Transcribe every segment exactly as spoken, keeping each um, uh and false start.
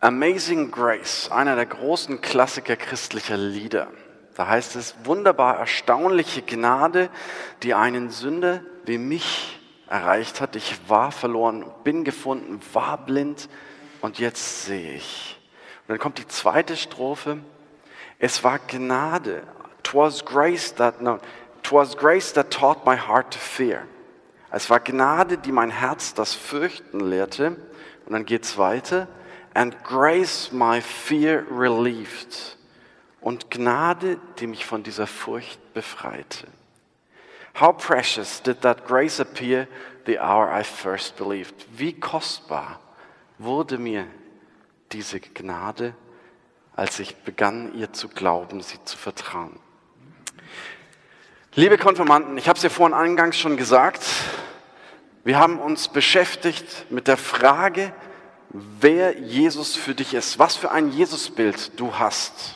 Amazing Grace, einer der großen Klassiker christlicher Lieder. Da heißt es, wunderbar erstaunliche Gnade, die einen Sünder wie mich erreicht hat. Ich war verloren, bin gefunden, war blind und jetzt sehe ich. Und dann kommt die zweite Strophe. Es war Gnade. 'Twas grace that, no, 'twas grace that taught my heart to fear. Es war Gnade, die mein Herz das Fürchten lehrte. Und dann geht's weiter. And grace my fear relieved. Und Gnade, die mich von dieser Furcht befreite. How precious did that grace appear the hour I first believed. Wie kostbar wurde mir diese Gnade, als ich begann, ihr zu glauben, sie zu vertrauen. Liebe Konfirmanden, ich habe es ja vorhin eingangs schon gesagt, wir haben uns beschäftigt mit der Frage, wer Jesus für dich ist, was für ein Jesusbild du hast.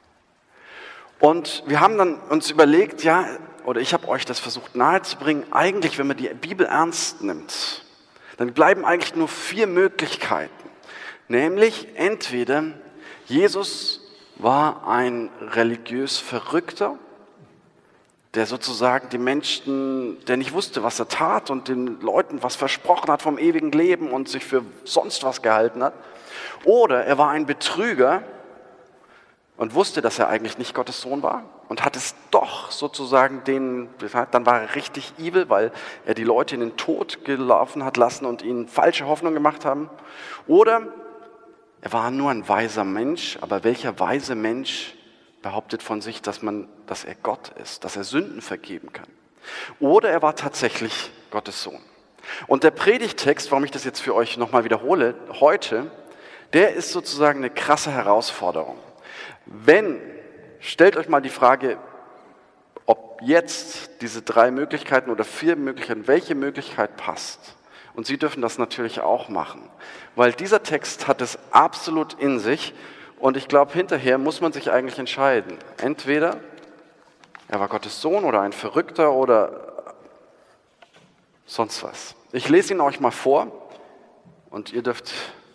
Und wir haben dann uns überlegt, ja, oder ich habe euch das versucht nahezubringen, eigentlich, wenn man die Bibel ernst nimmt, dann bleiben eigentlich nur vier Möglichkeiten. Nämlich entweder Jesus war ein religiös Verrückter, der sozusagen die Menschen, der nicht wusste, was er tat und den Leuten was versprochen hat vom ewigen Leben und sich für sonst was gehalten hat. Oder er war ein Betrüger und wusste, dass er eigentlich nicht Gottes Sohn war und hat es doch sozusagen den, dann war er richtig evil, weil er die Leute in den Tod gelaufen hat lassen und ihnen falsche Hoffnung gemacht haben. Oder er war nur ein weiser Mensch, aber welcher weise Mensch behauptet von sich, dass man, dass er Gott ist, dass er Sünden vergeben kann. Oder er war tatsächlich Gottes Sohn. Und der Predigttext, warum ich das jetzt für euch nochmal wiederhole, heute, der ist sozusagen eine krasse Herausforderung. Wenn, stellt euch mal die Frage, ob jetzt diese drei Möglichkeiten oder vier Möglichkeiten, welche Möglichkeit passt. Und Sie dürfen das natürlich auch machen, weil dieser Text hat es absolut in sich. Und ich glaube, hinterher muss man sich eigentlich entscheiden. Entweder er war Gottes Sohn oder ein Verrückter oder sonst was. Ich lese ihn euch mal vor und ihr dürft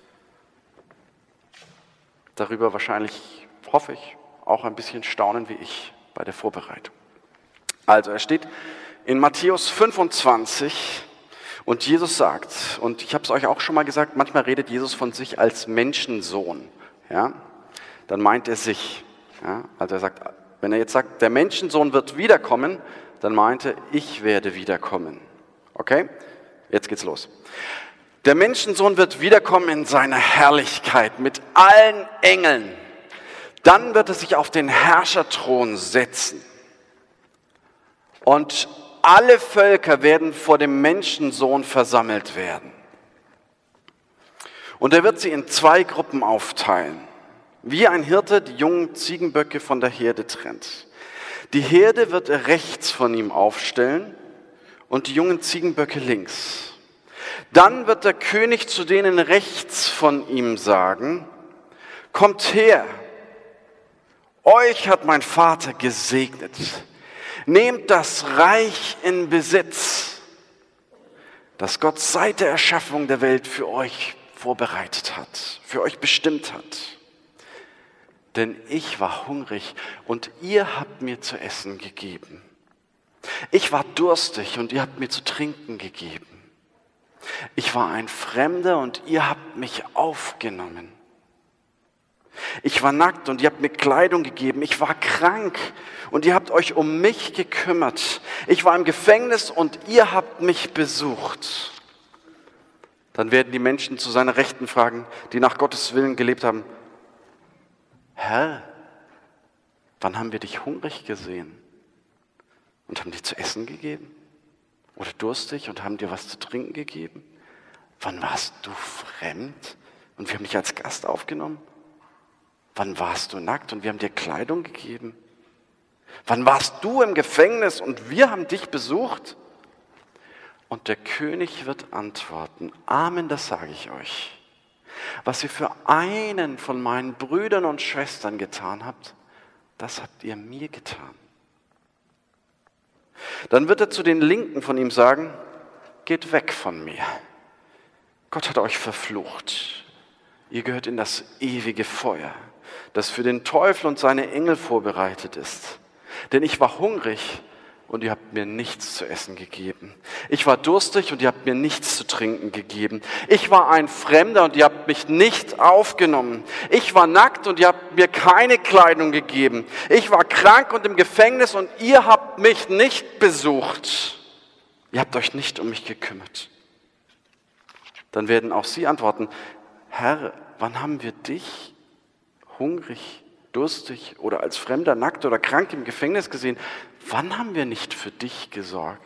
darüber wahrscheinlich, hoffe ich, auch ein bisschen staunen wie ich bei der Vorbereitung. Also er steht in Matthäus fünfundzwanzig und Jesus sagt, und ich habe es euch auch schon mal gesagt, manchmal redet Jesus von sich als Menschensohn. Ja? Dann meint er sich. Ja, also er sagt, wenn er jetzt sagt, der Menschensohn wird wiederkommen, dann meint er, ich werde wiederkommen. Okay? Jetzt geht's los. Der Menschensohn wird wiederkommen in seiner Herrlichkeit mit allen Engeln. Dann wird er sich auf den Herrscherthron setzen. Und alle Völker werden vor dem Menschensohn versammelt werden. Und er wird sie in zwei Gruppen aufteilen. Wie ein Hirte die jungen Ziegenböcke von der Herde trennt. Die Herde wird er rechts von ihm aufstellen und die jungen Ziegenböcke links. Dann wird der König zu denen rechts von ihm sagen, kommt her, euch hat mein Vater gesegnet. Nehmt das Reich in Besitz, das Gott seit der Erschaffung der Welt für euch vorbereitet hat, für euch bestimmt hat. Denn ich war hungrig und ihr habt mir zu essen gegeben. Ich war durstig und ihr habt mir zu trinken gegeben. Ich war ein Fremder und ihr habt mich aufgenommen. Ich war nackt und ihr habt mir Kleidung gegeben. Ich war krank und ihr habt euch um mich gekümmert. Ich war im Gefängnis und ihr habt mich besucht. Dann werden die Menschen zu seiner Rechten fragen, die nach Gottes Willen gelebt haben, Herr, wann haben wir dich hungrig gesehen und haben dir zu essen gegeben? Oder durstig und haben dir was zu trinken gegeben? Wann warst du fremd und wir haben dich als Gast aufgenommen? Wann warst du nackt und wir haben dir Kleidung gegeben? Wann warst du im Gefängnis und wir haben dich besucht? Und der König wird antworten, Amen, das sage ich euch. Was ihr für einen von meinen Brüdern und Schwestern getan habt, das habt ihr mir getan. Dann wird er zu den Linken von ihm sagen, geht weg von mir. Gott hat euch verflucht. Ihr gehört in das ewige Feuer, das für den Teufel und seine Engel vorbereitet ist. Denn ich war hungrig und ihr habt mir nichts zu essen gegeben. Ich war durstig und ihr habt mir nichts zu trinken gegeben. Ich war ein Fremder und ihr habt mich nicht aufgenommen. Ich war nackt und ihr habt mir keine Kleidung gegeben. Ich war krank und im Gefängnis und ihr habt mich nicht besucht. Ihr habt euch nicht um mich gekümmert. Dann werden auch sie antworten, Herr, wann haben wir dich hungrig, durstig oder als Fremder, nackt oder krank im Gefängnis gesehen? Wann haben wir nicht für dich gesorgt?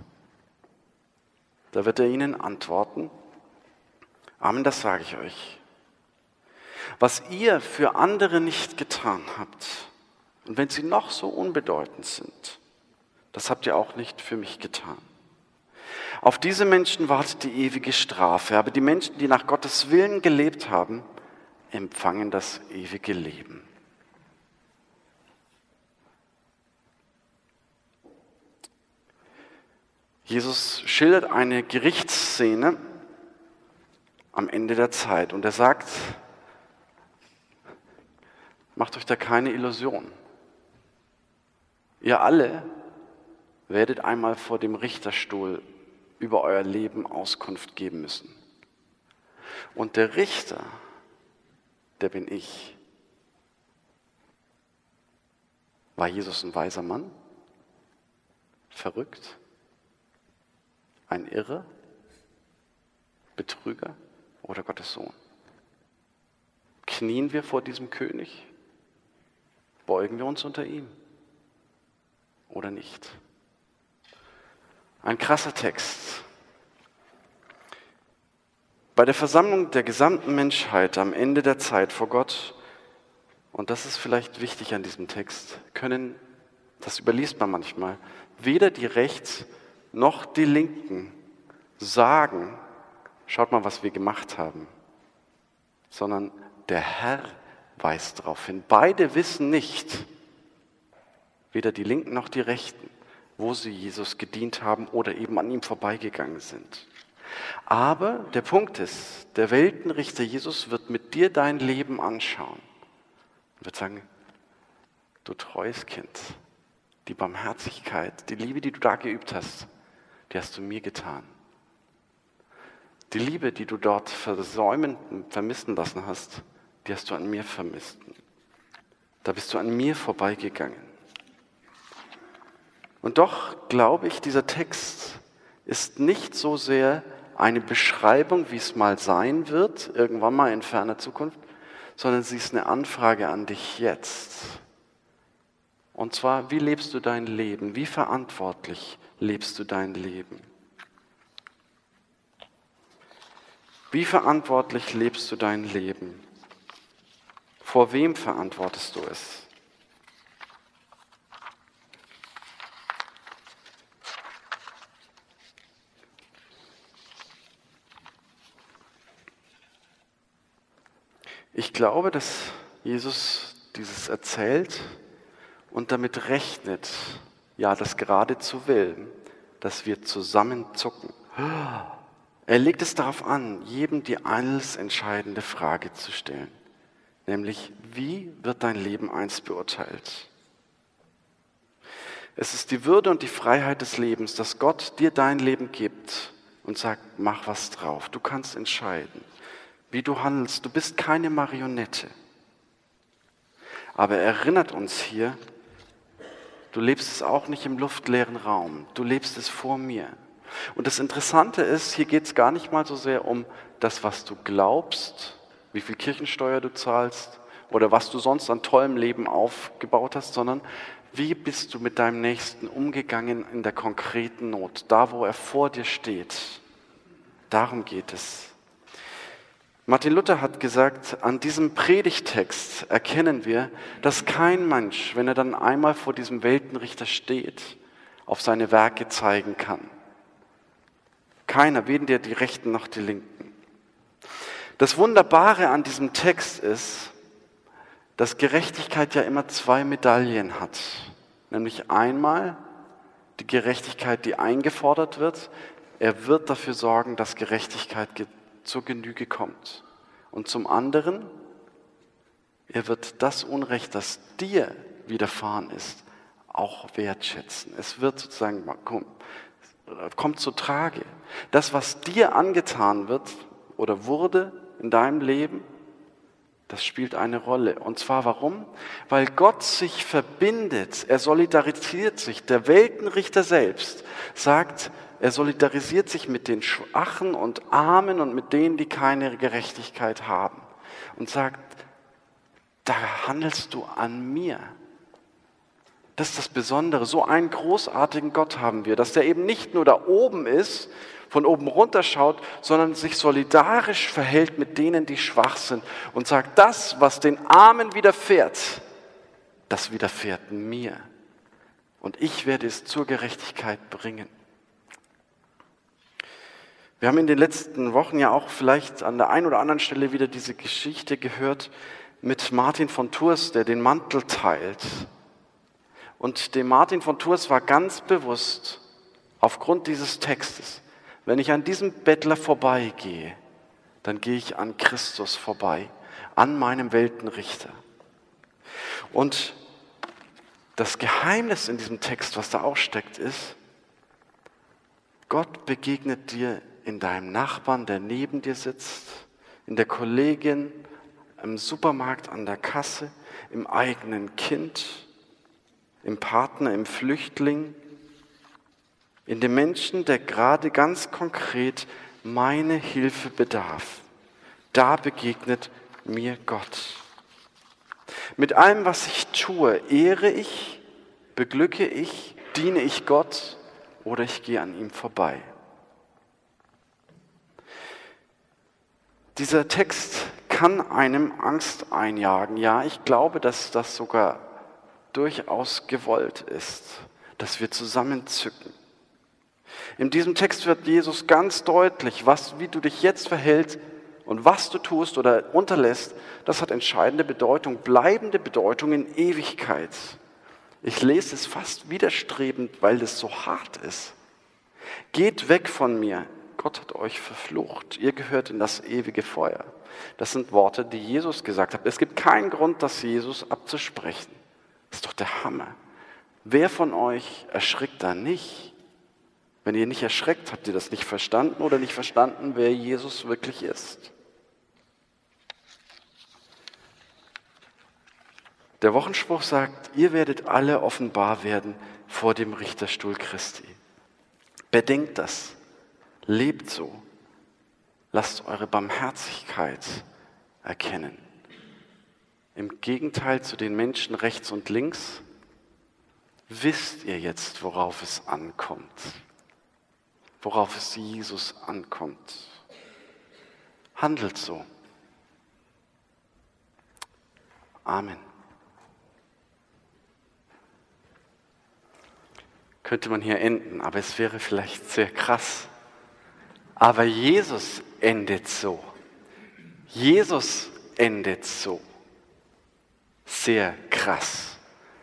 Da wird er ihnen antworten, Amen, das sage ich euch. Was ihr für andere nicht getan habt, und wenn sie noch so unbedeutend sind, das habt ihr auch nicht für mich getan. Auf diese Menschen wartet die ewige Strafe, aber die Menschen, die nach Gottes Willen gelebt haben, empfangen das ewige Leben. Jesus schildert eine Gerichtsszene am Ende der Zeit und er sagt, macht euch da keine Illusion. Ihr alle werdet einmal vor dem Richterstuhl über euer Leben Auskunft geben müssen. Und der Richter, der bin ich. War Jesus ein weiser Mann? Verrückt? Ein Irrer? Betrüger oder Gottes Sohn? Knien wir vor diesem König? Beugen wir uns unter ihm? Oder nicht? Ein krasser Text. Bei der Versammlung der gesamten Menschheit am Ende der Zeit vor Gott, und das ist vielleicht wichtig an diesem Text, können, das überliest man manchmal, weder die Rechts- noch die Linken sagen, schaut mal, was wir gemacht haben, sondern der Herr weist darauf hin. Beide wissen nicht, weder die Linken noch die Rechten, wo sie Jesus gedient haben oder eben an ihm vorbeigegangen sind. Aber der Punkt ist, der Weltenrichter Jesus wird mit dir dein Leben anschauen und wird sagen, du treues Kind, die Barmherzigkeit, die Liebe, die du da geübt hast, die hast du mir getan. Die Liebe, die du dort versäumen, vermissen lassen hast, die hast du an mir vermisst. Da bist du an mir vorbeigegangen. Und doch glaube ich, dieser Text ist nicht so sehr eine Beschreibung, wie es mal sein wird, irgendwann mal in ferner Zukunft, sondern sie ist eine Anfrage an dich jetzt. Und zwar, wie lebst du dein Leben? Wie verantwortlich lebst du dein Leben? Wie verantwortlich lebst du dein Leben? Vor wem verantwortest du es? Ich glaube, dass Jesus dieses erzählt und damit rechnet, ja, das geradezu will, dass wir zusammenzucken. Er legt es darauf an, jedem die alles entscheidende Frage zu stellen, nämlich, wie wird dein Leben einst beurteilt? Es ist die Würde und die Freiheit des Lebens, dass Gott dir dein Leben gibt und sagt, mach was drauf. Du kannst entscheiden, wie du handelst. Du bist keine Marionette. Aber er erinnert uns hier, du lebst es auch nicht im luftleeren Raum. Du lebst es vor mir. Und das Interessante ist, hier geht es gar nicht mal so sehr um das, was du glaubst, wie viel Kirchensteuer du zahlst oder was du sonst an tollem Leben aufgebaut hast, sondern wie bist du mit deinem Nächsten umgegangen in der konkreten Not, da wo er vor dir steht. Darum geht es. Martin Luther hat gesagt, an diesem Predigtext erkennen wir, dass kein Mensch, wenn er dann einmal vor diesem Weltenrichter steht, auf seine Werke zeigen kann. Keiner, weder die Rechten noch die Linken. Das Wunderbare an diesem Text ist, dass Gerechtigkeit ja immer zwei Medaillen hat. Nämlich einmal die Gerechtigkeit, die eingefordert wird. Er wird dafür sorgen, dass Gerechtigkeit zur Genüge kommt. Und zum anderen, er wird das Unrecht, das dir widerfahren ist, auch wertschätzen. Es wird sozusagen, kommt zu Trage. Das, was dir angetan wird oder wurde in deinem Leben, das spielt eine Rolle. Und zwar warum? Weil Gott sich verbindet, er solidarisiert sich. Der Weltenrichter selbst sagt, er solidarisiert sich mit den Schwachen und Armen und mit denen, die keine Gerechtigkeit haben. Und sagt, da handelst du an mir. Das ist das Besondere. So einen großartigen Gott haben wir, dass der eben nicht nur da oben ist, von oben runter schaut, sondern sich solidarisch verhält mit denen, die schwach sind und sagt, das, was den Armen widerfährt, das widerfährt mir. Und ich werde es zur Gerechtigkeit bringen. Wir haben in den letzten Wochen ja auch vielleicht an der einen oder anderen Stelle wieder diese Geschichte gehört mit Martin von Tours, der den Mantel teilt. Und dem Martin von Tours war ganz bewusst, aufgrund dieses Textes, wenn ich an diesem Bettler vorbeigehe, dann gehe ich an Christus vorbei, an meinem Weltenrichter. Und das Geheimnis in diesem Text, was da auch steckt, ist, Gott begegnet dir in deinem Nachbarn, der neben dir sitzt, in der Kollegin, im Supermarkt an der Kasse, im eigenen Kind, im Partner, im Flüchtling, in dem Menschen, der gerade ganz konkret meine Hilfe bedarf. Da begegnet mir Gott. Mit allem, was ich tue, ehre ich, beglücke ich, diene ich Gott oder ich gehe an ihm vorbei. Dieser Text kann einem Angst einjagen. Ja, ich glaube, dass das sogar durchaus gewollt ist, dass wir zusammenzücken. In diesem Text wird Jesus ganz deutlich, was, wie du dich jetzt verhältst und was du tust oder unterlässt, das hat entscheidende Bedeutung, bleibende Bedeutung in Ewigkeit. Ich lese es fast widerstrebend, weil es so hart ist. Geht weg von mir, Gott hat euch verflucht, ihr gehört in das ewige Feuer. Das sind Worte, die Jesus gesagt hat. Es gibt keinen Grund, das Jesus abzusprechen. Das ist doch der Hammer. Wer von euch erschrickt da nicht? Wenn ihr nicht erschreckt, habt ihr das nicht verstanden oder nicht verstanden, wer Jesus wirklich ist. Der Wochenspruch sagt, ihr werdet alle offenbar werden vor dem Richterstuhl Christi. Bedenkt das, lebt so, lasst eure Barmherzigkeit erkennen. Im Gegenteil zu den Menschen rechts und links, wisst ihr jetzt, worauf es ankommt. Worauf es Jesus ankommt. Handelt so. Amen. Könnte man hier enden, aber es wäre vielleicht sehr krass. Aber Jesus endet so. Jesus endet so. Sehr krass.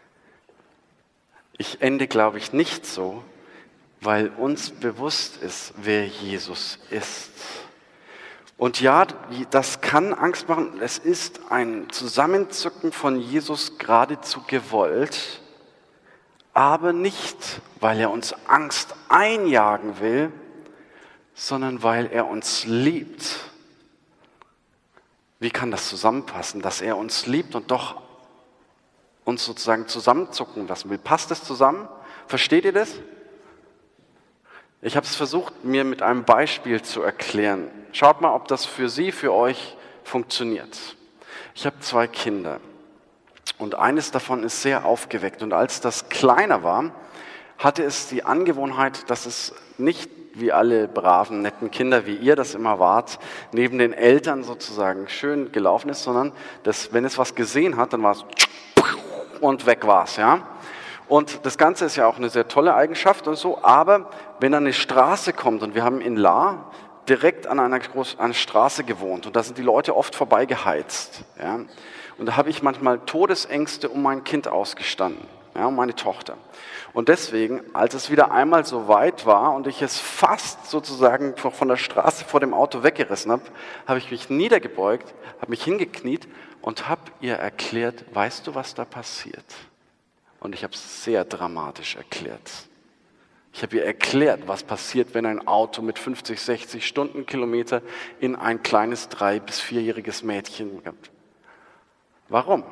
Ich ende, glaube ich, nicht so, weil uns bewusst ist, wer Jesus ist. Und ja, das kann Angst machen. Es ist ein Zusammenzucken von Jesus geradezu gewollt, aber nicht, weil er uns Angst einjagen will, sondern weil er uns liebt. Wie kann das zusammenpassen, dass er uns liebt und doch uns sozusagen zusammenzucken lassen will? Passt das zusammen? Versteht ihr das? Ich habe es versucht, mir mit einem Beispiel zu erklären. Schaut mal, ob das für Sie, für euch funktioniert. Ich habe zwei Kinder und eines davon ist sehr aufgeweckt. Und als das kleiner war, hatte es die Angewohnheit, dass es nicht wie alle braven, netten Kinder, wie ihr das immer wart, neben den Eltern sozusagen schön gelaufen ist, sondern dass, wenn es was gesehen hat, dann war es und weg war es, ja. Und das Ganze ist ja auch eine sehr tolle Eigenschaft und so, aber wenn dann eine Straße kommt und wir haben in Lahr direkt an einer großen einer Straße gewohnt und da sind die Leute oft vorbeigeheizt, ja. Und da habe ich manchmal Todesängste um mein Kind ausgestanden. ja, um meine Tochter. Und deswegen, als es wieder einmal so weit war und ich es fast sozusagen von der Straße vor dem Auto weggerissen habe, habe ich mich niedergebeugt, habe mich hingekniet und habe ihr erklärt, weißt du, was da passiert? Und ich habe es sehr dramatisch erklärt. Ich habe ihr erklärt, was passiert, wenn ein Auto mit fünfzig, sechzig Stundenkilometer in ein kleines drei- bis vierjähriges Mädchen kommt. Warum?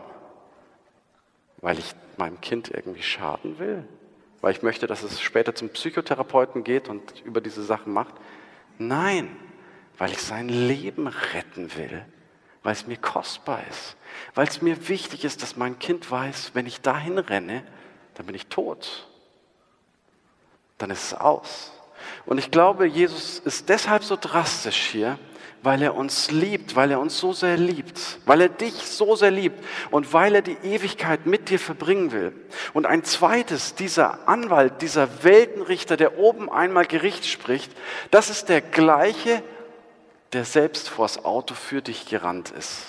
Weil ich meinem Kind irgendwie schaden will? Weil ich möchte, dass es später zum Psychotherapeuten geht und über diese Sachen macht? Nein, weil ich sein Leben retten will, weil es mir kostbar ist, weil es mir wichtig ist, dass mein Kind weiß, wenn ich dahin renne, dann bin ich tot. Dann ist es aus. Und ich glaube, Jesus ist deshalb so drastisch hier, weil er uns liebt, weil er uns so sehr liebt, weil er dich so sehr liebt und weil er die Ewigkeit mit dir verbringen will. Und ein zweites, dieser Anwalt, dieser Weltenrichter, der oben einmal Gericht spricht, das ist der gleiche, der selbst vors Auto für dich gerannt ist.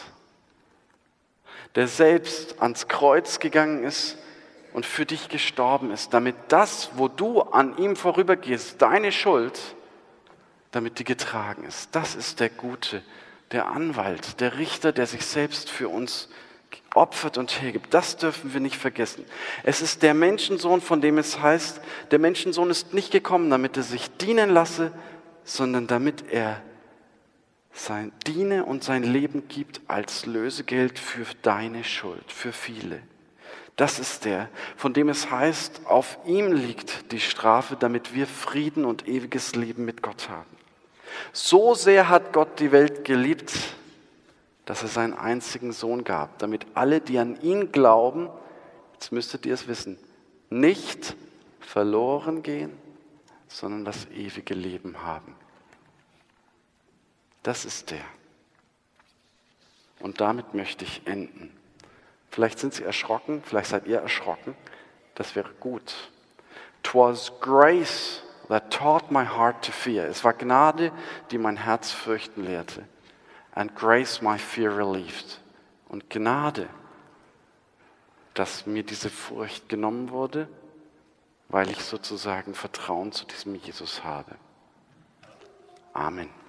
Der selbst ans Kreuz gegangen ist und für dich gestorben ist, damit das, wo du an ihm vorübergehst, deine Schuld, damit die getragen ist. Das ist der Gute, der Anwalt, der Richter, der sich selbst für uns opfert und hergibt. Das dürfen wir nicht vergessen. Es ist der Menschensohn, von dem es heißt, der Menschensohn ist nicht gekommen, damit er sich dienen lasse, sondern damit er sein diene und sein Leben gibt als Lösegeld für deine Schuld, für viele. Das ist der, von dem es heißt, auf ihm liegt die Strafe, damit wir Frieden und ewiges Leben mit Gott haben. So sehr hat Gott die Welt geliebt, dass er seinen einzigen Sohn gab, damit alle, die an ihn glauben, jetzt müsstet ihr es wissen, nicht verloren gehen, sondern das ewige Leben haben. Das ist der. Und damit möchte ich enden. Vielleicht sind Sie erschrocken, vielleicht seid ihr erschrocken. Das wäre gut. 'Twas grace that taught my heart to fear. Es war Gnade, die mein Herz fürchten lehrte. And grace my fear relieved. Und Gnade, dass mir diese Furcht genommen wurde, weil ich sozusagen Vertrauen zu diesem Jesus habe. Amen.